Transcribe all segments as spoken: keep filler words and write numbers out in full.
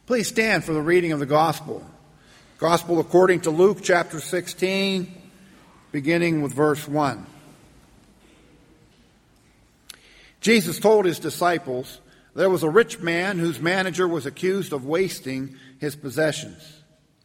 Please stand for the reading of the Gospel. Gospel according to Luke chapter sixteen, beginning with verse one. Jesus told his disciples, there was a rich man whose manager was accused of wasting his possessions.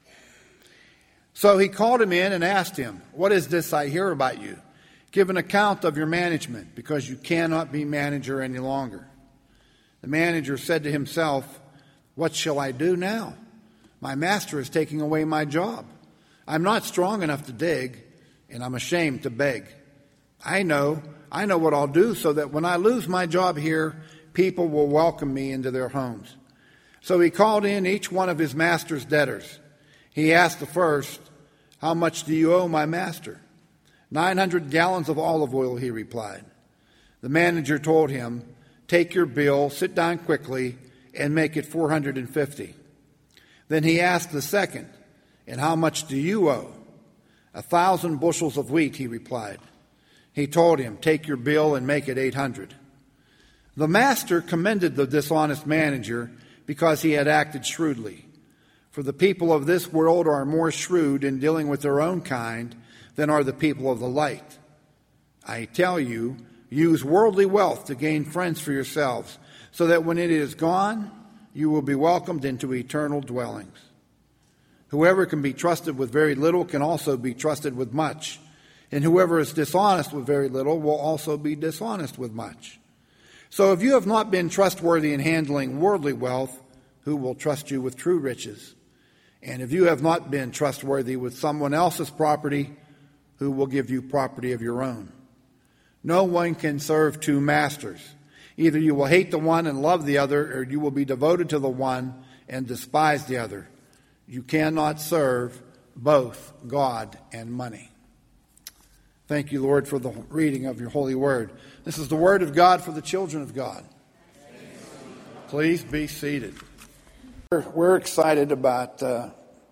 So he called him in and asked him, what is this I hear about you? Give an account of your management, because you cannot be manager any longer. The manager said to himself, what shall I do now? My master is taking away my job. I'm not strong enough to dig, and I'm ashamed to beg. I know, I know what I'll do so that when I lose my job here, people will welcome me into their homes. So he called in each one of his master's debtors. He asked the first, how much do you owe my master? Nine hundred gallons of olive oil, he replied. The manager told him, take your bill, sit down quickly, and make it four hundred fifty. Then he asked the second, and how much do you owe? A thousand bushels of wheat, he replied. He told him, take your bill and make it eight hundred. The master commended the dishonest manager because he had acted shrewdly. For the people of this world are more shrewd in dealing with their own kind than are the people of the light. I tell you, use worldly wealth to gain friends for yourselves, so that when it is gone, you will be welcomed into eternal dwellings. Whoever can be trusted with very little can also be trusted with much, and whoever is dishonest with very little will also be dishonest with much. So if you have not been trustworthy in handling worldly wealth, who will trust you with true riches? And if you have not been trustworthy with someone else's property, who will give you property of your own? No one can serve two masters. Either you will hate the one and love the other, or you will be devoted to the one and despise the other. You cannot serve both God and money. Thank you, Lord, for the reading of your holy word. This is the word of God for the children of God. Please be seated. We're excited about uh,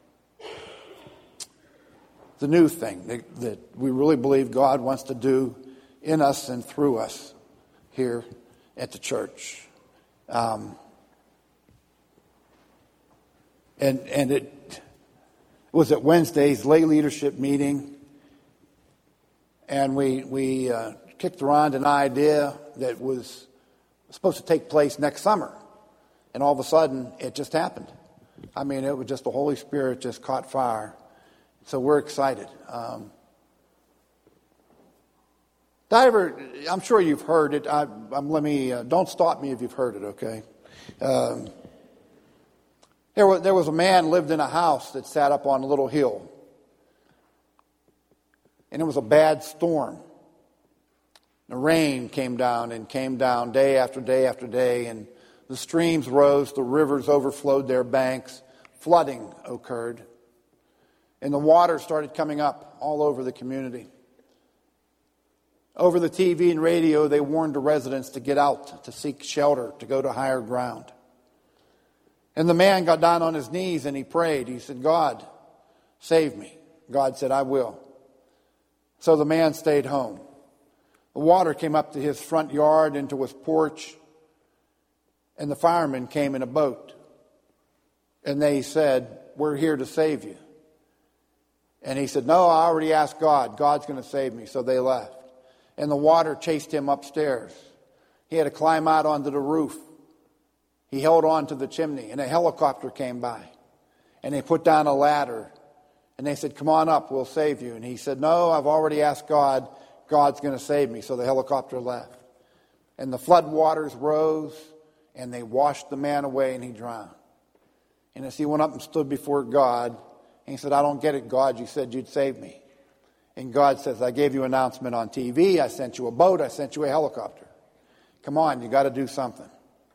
the new thing that, that we really believe God wants to do in us and through us here at the church. Um, and and it was at Wednesday's lay leadership meeting. And we we uh, kicked around an idea that was supposed to take place next summer. And all of a sudden, it just happened. I mean, it was just the Holy Spirit just caught fire. So we're excited. Um, Diver, I'm sure you've heard it. I, I'm, let me, uh, don't stop me if you've heard it, okay? Um, there, was, there was a man lived in a house that sat up on a little hill. And it was a bad storm. The rain came down and came down day after day after day, and the streams rose, the rivers overflowed their banks, flooding occurred, and the water started coming up all over the community. Over the T V and radio, they warned the residents to get out, to seek shelter, to go to higher ground. And the man got down on his knees and he prayed. He said, God, save me. God said, I will. So the man stayed home. The water came up to his front yard, into his porch, and the firemen came in a boat. And they said, we're here to save you. And he said, no, I already asked God. God's going to save me. So they left. And the water chased him upstairs. He had to climb out onto the roof. He held on to the chimney, and a helicopter came by. And they put down a ladder. And they said, come on up, we'll save you. And he said, no, I've already asked God. God's going to save me. So the helicopter left. And the flood waters rose, and they washed the man away, and he drowned. And as he went up and stood before God, and he said, I don't get it, God. You said you'd save me. And God says, I gave you an announcement on T V. I sent you a boat. I sent you a helicopter. Come on, you got to do something.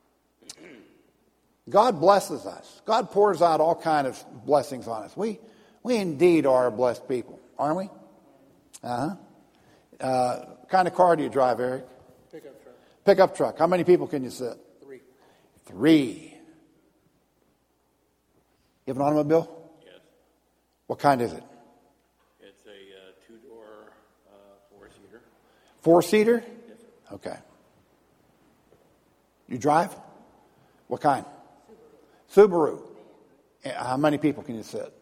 God blesses us. God pours out all kinds of blessings on us. We we indeed are a blessed people, aren't we? Uh-huh. Uh, what kind of car do you drive, Eric? Pickup truck. Pickup truck. How many people can you sit? Three. Three. You have an automobile? Yes. What kind is it? It's a uh, two-door uh, four-seater. Four-seater? Yes, sir. Okay. You drive? What kind? Subaru. Subaru. How many people can you sit?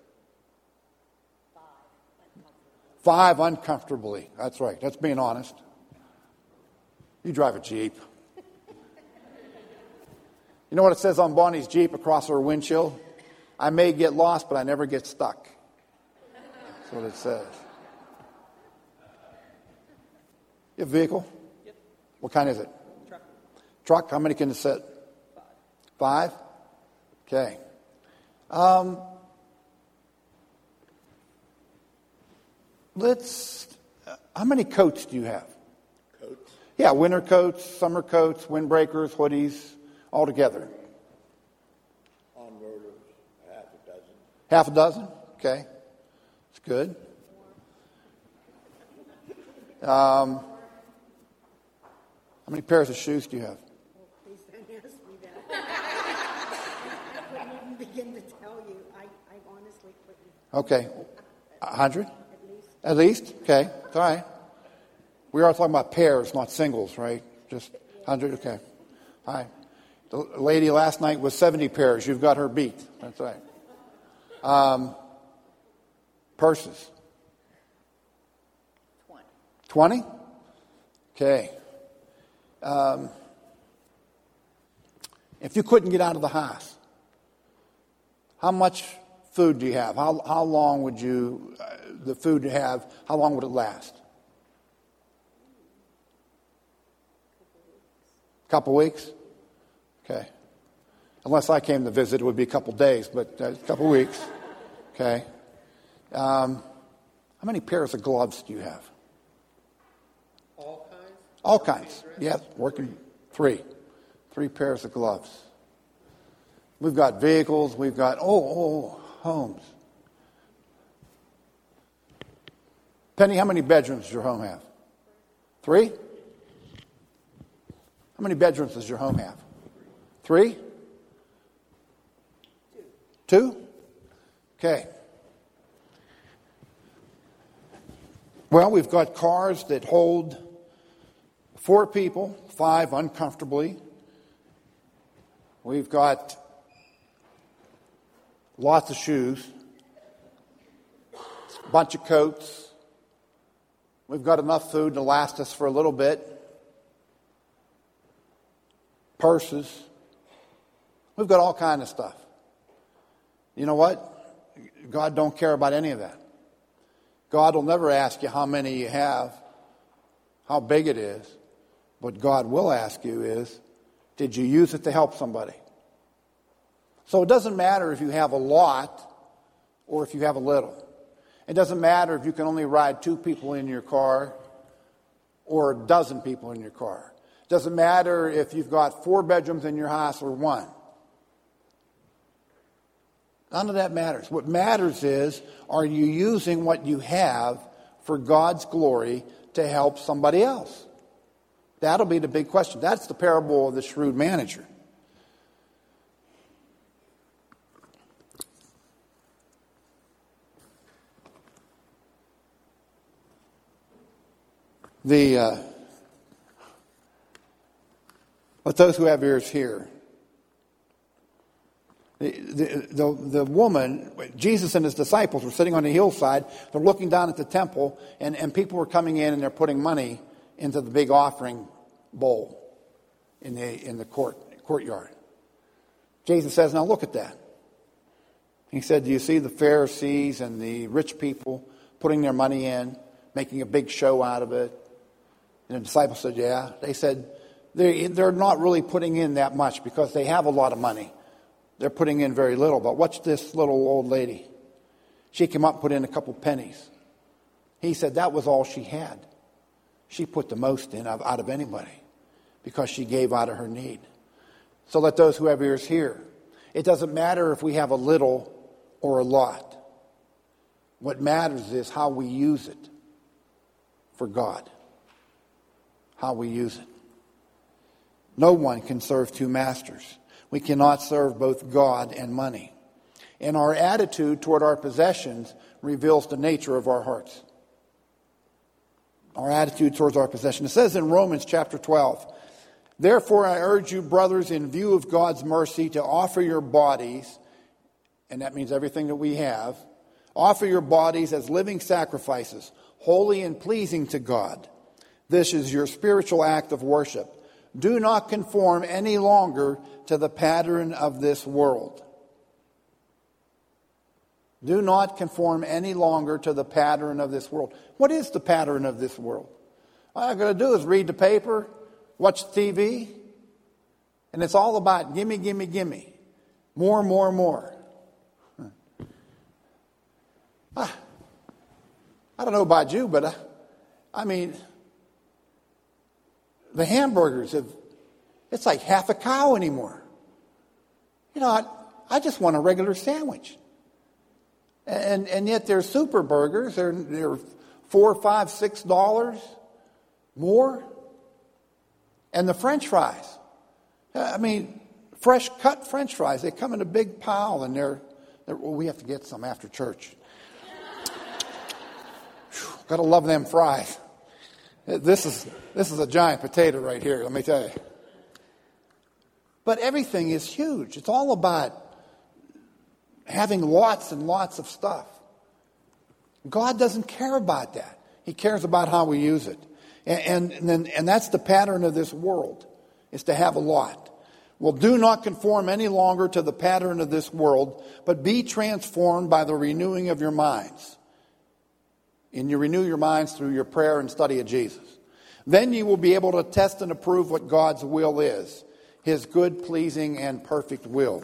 Five uncomfortably. That's right. That's being honest. You drive a Jeep. You know what it says on Bonnie's Jeep across her windshield? I may get lost, but I never get stuck. That's what it says. You have a vehicle? Yep. What kind is it? Truck. Truck? How many can it sit? Five. Five? Okay. Um, let's, uh, how many coats do you have? Coats? Yeah, winter coats, summer coats, windbreakers, hoodies, all together. On road, half a dozen. Half a dozen? Okay. That's good. Um, how many pairs of shoes do you have? Oh, please don't ask me that. I couldn't even begin to tell you. I, I honestly couldn't. Okay. A hundred? At least. At least? Okay. All right. We are talking about pairs, not singles, right? Just hundred? Okay. All right. The lady last night was seventy pairs. You've got her beat. That's right. Um, purses? Twenty. Twenty? Okay. Um, if you couldn't get out of the house, how much food do you have? How how long would you, uh, the food you have, how long would it last? Couple weeks? Okay. Unless I came to visit, it would be a couple days, but uh, a couple weeks. Okay. Um, how many pairs of gloves do you have? All kinds? All kinds. Yes, working three. Three pairs of gloves. We've got vehicles. We've got, oh, oh, homes. Penny, how many bedrooms does your home have? Three? How many bedrooms does your home have? Three? Two? Okay. Well, we've got cars that hold four people, five uncomfortably. We've got lots of shoes, a bunch of coats. We've got enough food to last us for a little bit. Purses. We've got all kinds of stuff. You know what? God don't care about any of that. God will never ask you how many you have, how big it is. What God will ask you is, did you use it to help somebody? So it doesn't matter if you have a lot or if you have a little. It doesn't matter if you can only ride two people in your car or a dozen people in your car. It doesn't matter if you've got four bedrooms in your house or one. None of that matters. What matters is, are you using what you have for God's glory to help somebody else? That'll be the big question. That's the parable of the shrewd manager. The uh, let those who have ears hear. The, the, the, the woman, Jesus and his disciples were sitting on a hillside. They're looking down at the temple, and, and people were coming in and they're putting money into the big offering bowl in the in the court courtyard. Jesus says, now look at that. He said, do you see the Pharisees and the rich people putting their money in, making a big show out of it? And the disciples said, yeah. They said, they, they're not really putting in that much because they have a lot of money. They're putting in very little. But watch this little old lady. She came up and put in a couple pennies. He said that was all she had. She put the most in out of anybody because she gave out of her need. So let those who have ears hear. It doesn't matter if we have a little or a lot. What matters is how we use it for God. How we use it. No one can serve two masters. We cannot serve both God and money. And our attitude toward our possessions reveals the nature of our hearts. Our attitude towards our possession. It says in Romans chapter twelve, therefore I urge you, brothers, in view of God's mercy, to offer your bodies and that means everything that we have. Offer your bodies as living sacrifices, holy and pleasing to God. This is your spiritual act of worship. Do not conform any longer to the pattern of this world. Do not conform any longer to the pattern of this world. What is the pattern of this world? All I got to do is read the paper, watch T V, and it's all about gimme, gimme, gimme. More, more, more. I, I don't know about you, but I, I mean, the hamburgers have, it's like half a cow anymore. You know, I, I just want a regular sandwich. And and yet they're super burgers. They're, they're four, five, six dollars more. And the French fries. I mean, fresh cut French fries. They come in a big pile, and they're, they're well, we have to get some after church. Gotta love them fries. This is this is a giant potato right here, let me tell you. But everything is huge. It's all about having lots and lots of stuff. God doesn't care about that. He cares about how we use it. And, and, and, and that's the pattern of this world, is to have a lot. Well, do not conform any longer to the pattern of this world, but be transformed by the renewing of your minds. And you renew your minds through your prayer and study of Jesus. Then you will be able to test and approve what God's will is, his good, pleasing, and perfect will.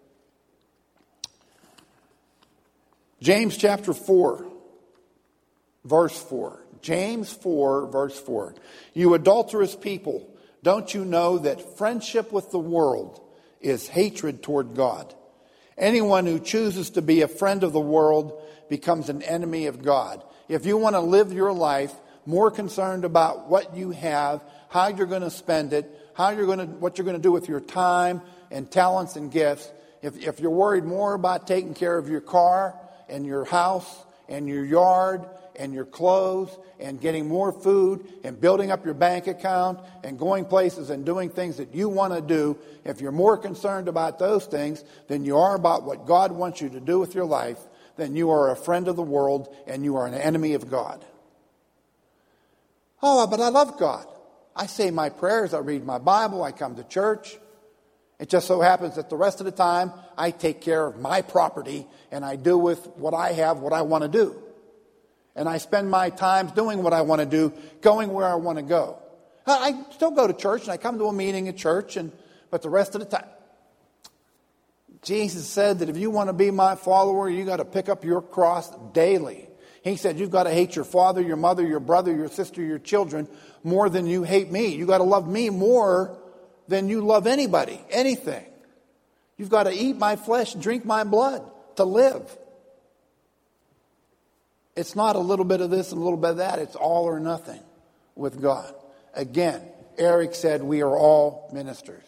James chapter four, verse four. James four, verse four. You adulterous people, don't you know that friendship with the world is hatred toward God? Anyone who chooses to be a friend of the world becomes an enemy of God. If you want to live your life more concerned about what you have, how you're going to spend it, how you're going to, what you're going to do with your time and talents and gifts, if, if you're worried more about taking care of your car and your house and your yard and your clothes and getting more food and building up your bank account and going places and doing things that you want to do, if you're more concerned about those things than you are about what God wants you to do with your life, then you are a friend of the world and you are an enemy of God. Oh, but I love God. I say my prayers, I read my Bible, I come to church. It just so happens that the rest of the time I take care of my property and I do with what I have what I want to do. And I spend my time doing what I want to do, going where I want to go. I still go to church and I come to a meeting at church, and but the rest of the time, Jesus said that if you want to be my follower, you got to pick up your cross daily. He said you've got to hate your father, your mother, your brother, your sister, your children more than you hate me. You've got to love me more than you love anybody, anything. You've got to eat my flesh, drink my blood to live. It's not a little bit of this and a little bit of that. It's all or nothing with God. Again, Eric said we are all ministers.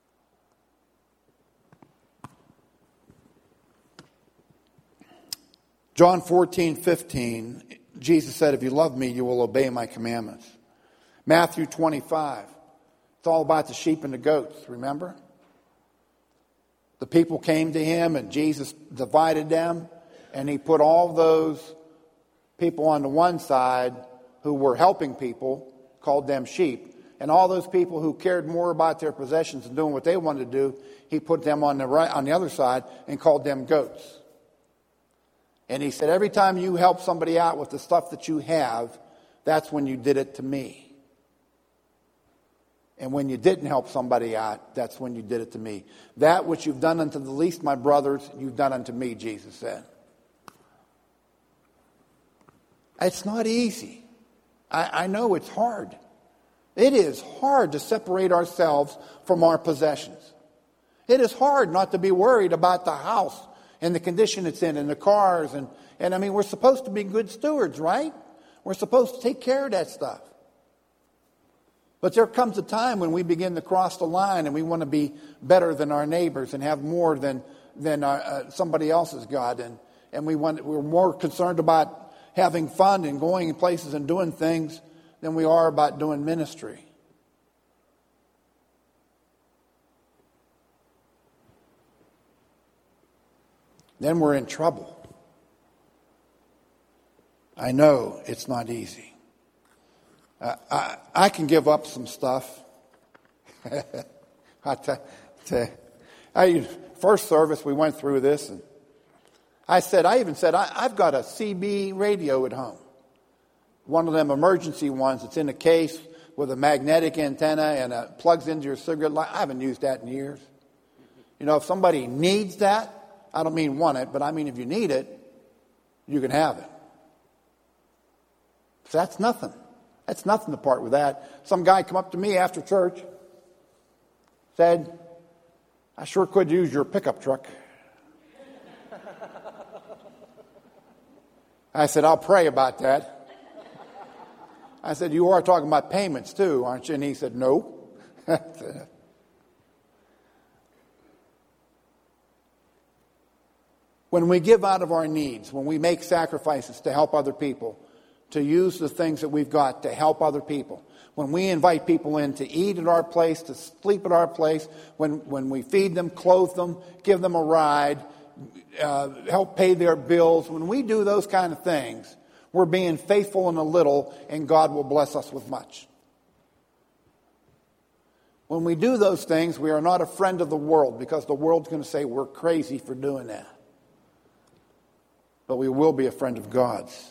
John fourteen fifteen, Jesus said, if you love me, you will obey my commandments. Matthew twenty-five, it's all about the sheep and the goats, remember? The people came to him and Jesus divided them, and he put all those people on the one side who were helping people, called them sheep, and all those people who cared more about their possessions and doing what they wanted to do, he put them on the right, on the other side and called them goats. And he said, every time you help somebody out with the stuff that you have, that's when you did it to me. And when you didn't help somebody out, that's when you did it to me. That which you've done unto the least, my brothers, you've done unto me, Jesus said. It's not easy. I, I know it's hard. It is hard to separate ourselves from our possessions. It is hard not to be worried about the house and the condition it's in, and the cars, and, and I mean, we're supposed to be good stewards, right? We're supposed to take care of that stuff. But there comes a time when we begin to cross the line and we want to be better than our neighbors and have more than than our, uh, somebody else has got, and and we want we're more concerned about having fun and going in places and doing things than we are about doing ministry. then we're in trouble. I know it's not easy. Uh, I, I can give up some stuff. I t- t- I, first service, we went through this, and I said, I even said, I, I've got a C B radio at home. One of them emergency ones that's in a case with a magnetic antenna and it plugs into your cigarette light. I haven't used that in years. You know, if somebody needs that, I don't mean want it, but I mean if you need it, you can have it. So that's nothing. That's nothing to part with that. Some guy come up to me after church, said, I sure could use your pickup truck. I said, I'll pray about that. I said, you are talking about payments too, aren't you? And he said, no. When we give out of our needs, when we make sacrifices to help other people, to use the things that we've got to help other people, when we invite people in to eat at our place, to sleep at our place, when, when we feed them, clothe them, give them a ride, uh, help pay their bills, when we do those kind of things, we're being faithful in a little, and God will bless us with much. When we do those things, we are not a friend of the world, because the world's going to say we're crazy for doing that. But we will be a friend of God's.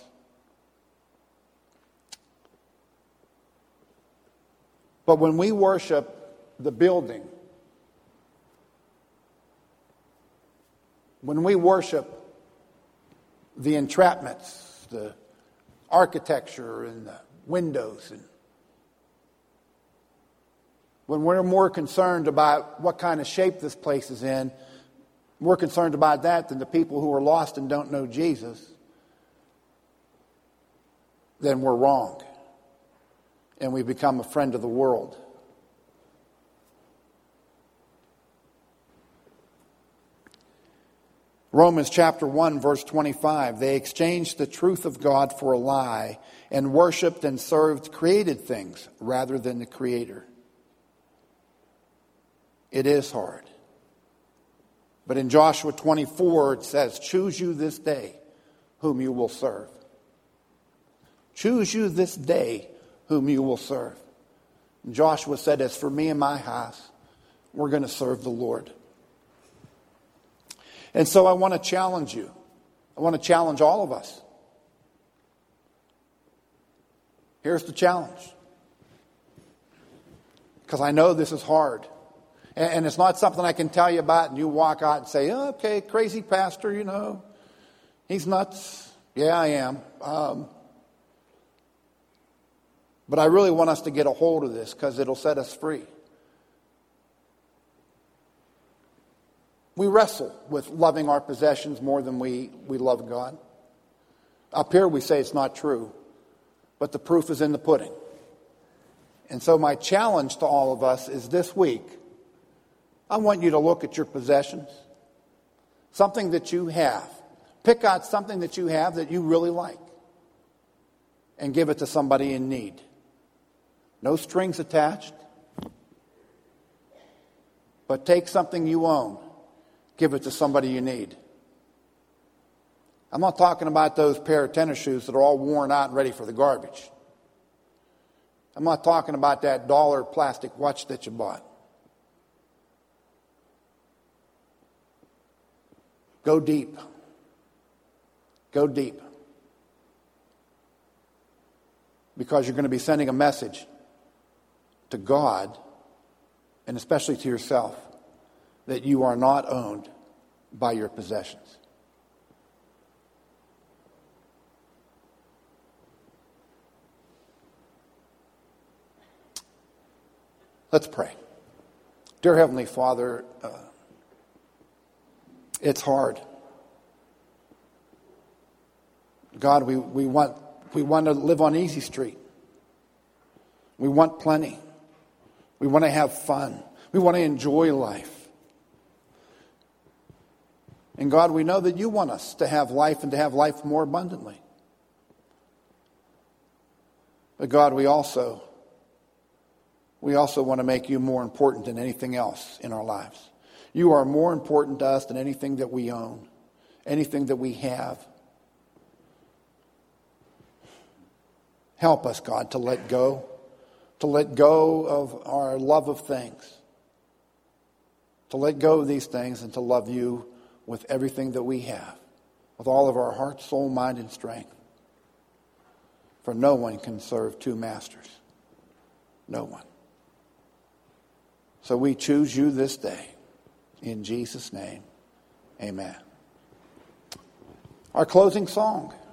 But when we worship the building, when we worship the entrapments, the architecture and the windows, and when we're more concerned about what kind of shape this place is in, more concerned about that than the people who are lost and don't know Jesus, then we're wrong. And we become a friend of the world. Romans chapter one, verse twenty-five, they exchanged the truth of God for a lie and worshipped and served created things rather than the Creator. It is hard. But in Joshua twenty-four, it says, choose you this day whom you will serve. Choose you this day whom you will serve. And Joshua said, as for me and my house, we're going to serve the Lord. And so I want to challenge you. I want to challenge all of us. Here's the challenge. Because I know this is hard. And it's not something I can tell you about and you walk out and say, oh, okay, crazy pastor, you know. He's nuts. Yeah, I am. Um, but I really want us to get a hold of this because it'll set us free. We wrestle with loving our possessions more than we, we love God. Up here we say it's not true, but the proof is in the pudding. And so my challenge to all of us is this week, I want you to look at your possessions, something that you have. Pick out something that you have that you really like and give it to somebody in need. No strings attached. But take something you own, give it to somebody you need. I'm not talking about those pair of tennis shoes that are all worn out and ready for the garbage. I'm not talking about that dollar plastic watch that you bought. Go deep. Go deep. Because you're going to be sending a message to God, and especially to yourself, that you are not owned by your possessions. Let's pray. Dear Heavenly Father, uh, it's hard. God, we, we want we want to live on Easy Street. We want plenty. We want to have fun. We want to enjoy life. And God, we know that you want us to have life and to have life more abundantly. But God, we also we also want to make you more important than anything else in our lives. You are more important to us than anything that we own. anything that we have. Help us, God, to let go, to let go of our love of things, to let go of these things and to love you with everything that we have, with all of our heart, soul, mind, and strength. For no one can serve two masters. No one. So we choose you this day. In Jesus' name, amen. Our closing song.